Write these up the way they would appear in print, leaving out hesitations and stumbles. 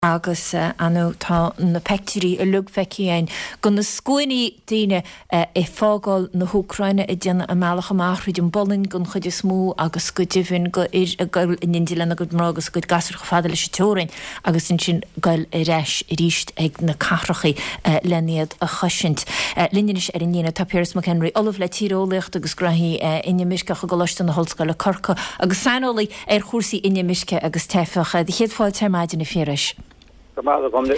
agus anú tá na pectorí a lug feici gon na scoinní daine I fágáil na Húcraine I dhéanana a meach amach chuid an bolin gon chuid is smú agus go difinn go gail in Indiana go mrágus go gasar go fada leis teorainn agus sin gail I reis I ríist ag na carrachaí leniad a chaisint. Linneis in Níana tá Piers McHenry olaf le tírólacht agus grahí inne misceach go goiste na holscoil le corca agus sanola chósaí inne misce agus tefacha de chéad fáil termáid na féris. Tá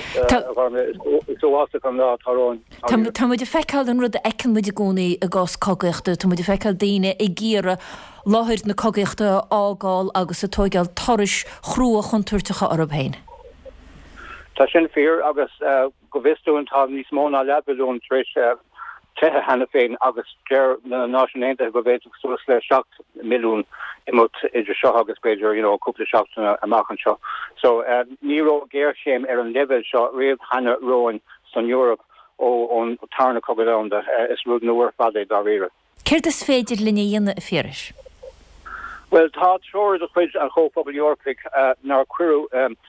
muid feicáil an rud ecin muid gcónaí a gás cogaachta, tá muid feicáil daine I ggéire láthir na cogaachta ágáil agus a tógáil toris chrúa chuntuirtecha orb-hain. Tá sin fear agus go bhistún tá níos móna lebeún tris tethe hena féin agus deir na náisiúnta go bhéidir suas le 7 milliún imut idir seo agus beidir cúpla seachtainna amachchan seo. So níró géir séim an level seo riamh hena roin san Europe ón tarna cogadánda is rud nuair fada dá réire. Céir is féidir linne dhéanana a féris? Well, tá troir a chuid an chópabal Yorklik nar cuireú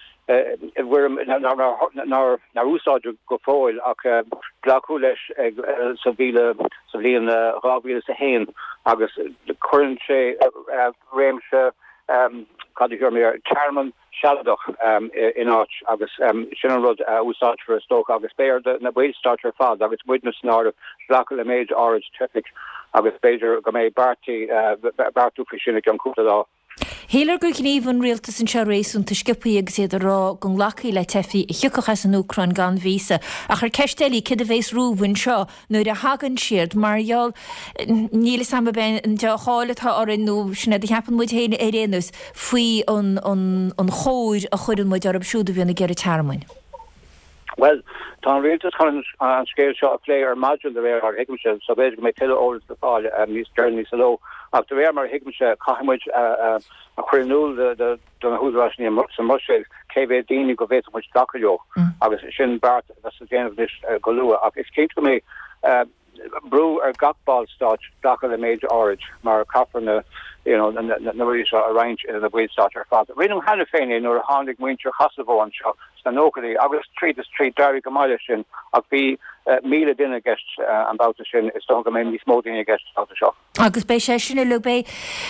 nar úsáidir go fáil ach glaú leis sa bhíon rábhíle sa héin agus chuann sé réimse cadigur mé chairman Shaladach in áit agus sin an rud úsáid for a stóch agus béir na bhfuilstáir fad agus witness ná glaú le méid áid traffic agus béidir go mé bartú fi sinna an cúpla lá. Hélar go gníomhann rialtas an seo rééisún tá scipaí agus iad rá gon lachaí le tefií I chiocachas an Úcrain gan vísa a chu ceistelaí cid a bhééis rúhann seo nuair a hagann siad marall níla sam ben an de cháiletá orú sinna d heapan muid héine réanús faoi an chóir a chuir an muid arab siúda bhíonna geir tearmainin. Well, tá rialtas an scéil seo a lé ar maidúil de réir ar hiigimse, so béidir go mé tiile ólas de fáil níos dearní sa ló. Ach de réir mar hiigimse caiimiid a chuirnúil donna húdráisní san Mushail céhé daoine go bhéit muid dacaileo agus sin bart as a déanamh go lua ach is céint go mé brú ar gachbáil stáit dacail le méid áid mar cafarna na rí a range in a bhfuilstáit ar fad. Rinum hena féin nuair a tháinig muintear chasabh an seo san nócaí agus trí dair go maiile sin ach bhí míle duine gist an báta sin is tó go mé níos mó duine gist báta seo. Agus bé sé sinna lu bé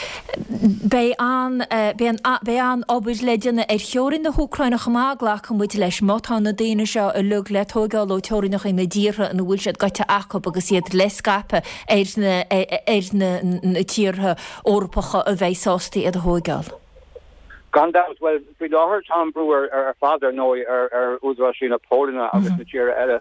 an obair le duine ar teorin na Húcraine chamáglach an muid leis mátá na daine seo a lug le tógáil ó teorinach in na ddíre an bhfuil siad gaite achab agus iad lescape ar na tíortha orpacha a bheitsástaí a thógáil. Gandát well fi láthir Tom Brewer ar father nó ar údráisina Pólina agus na tíre eile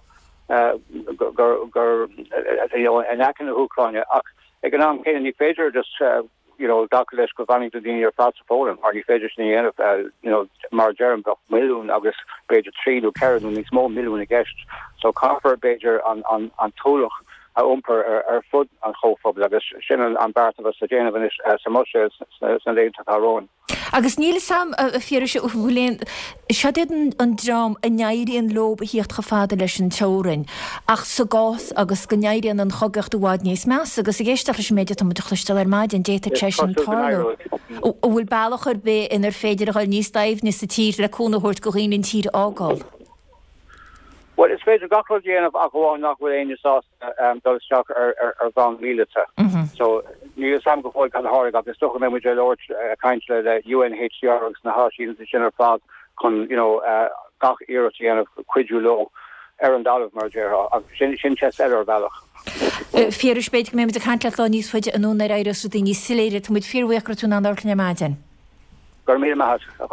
gur an acin na Húcraine ach ag an am céine ní féidir just daca leis go bhaing do daine ar fád sa Pólan ar ní féidir ní dhéanamh mar dearm go milliún agus beidir 3 ceanú níos mó milliún a gceist so cáfar beidir an tólach a umper ar fud an chófobal agus sin an bartah sa déanamh sa Mushail san léanta aróin. Agus níl sam a féidir se bhfuilén sead an drám a neiríon lob a híocht fada leis an teorainn ach sa gás agus go neiríon an chogacht bhád níos meas agus i ggéisteach leis méidir tá chluisteil ar maidin déta te an tarló ó bhfuil bailach ar bé inar féidir a níos daimh ní sa tír le cúnahort go rion tír ágáil. Well, it's very gachol déanamh a bháin nach bhfuil aine sás dulteach ar bhain mílete. So ní sam go fáil gan háir agus stocha mé muidir Lord caiintle le UNHCR agus na háisiín sa sin ar fád chun gach iirecht déanamh cuidú lo ar an dalamh mar déartha agus sin chest eile ar bhealach. Féidir spéid go mé a caiintle lá níos fuide anú na éidir sú daoine siléire tú muid fíorhhéachra tún an orcne maidin. Gur mí maithad.